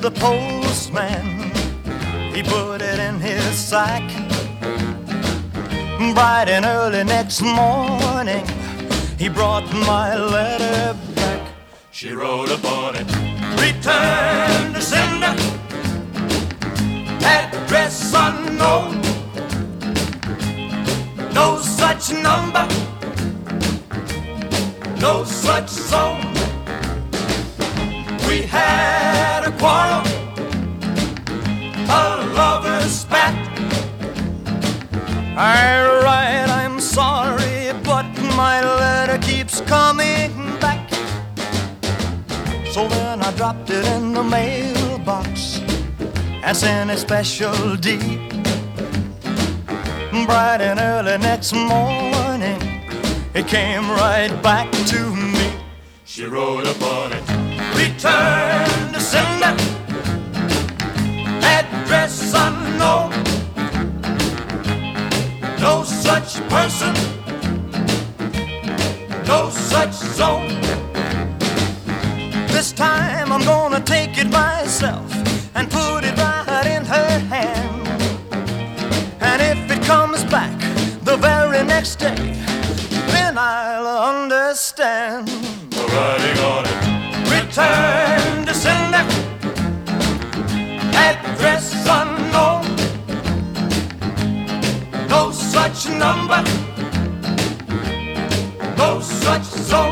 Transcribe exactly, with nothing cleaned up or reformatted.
the postman, he put it in his sack. Bright and early next morning, he brought my letter back. She wrote upon it, return to sender, address unknown, no such number, no such zone. We had a quarrel, a lover's spat. I write, I'm sorry, but my letter keeps coming back. So then I dropped it in the mailbox and sent a special deed. Bright and early next morning, it came right back to me. she wrote upon it, Return to sender, address unknown, no such person, no such zone. This time I'm gonna take it myself and put it right in her hand. And if it comes back the very next day, then I'll understand. the writing on it, Return to sender, address unknown, no such number, no such zone.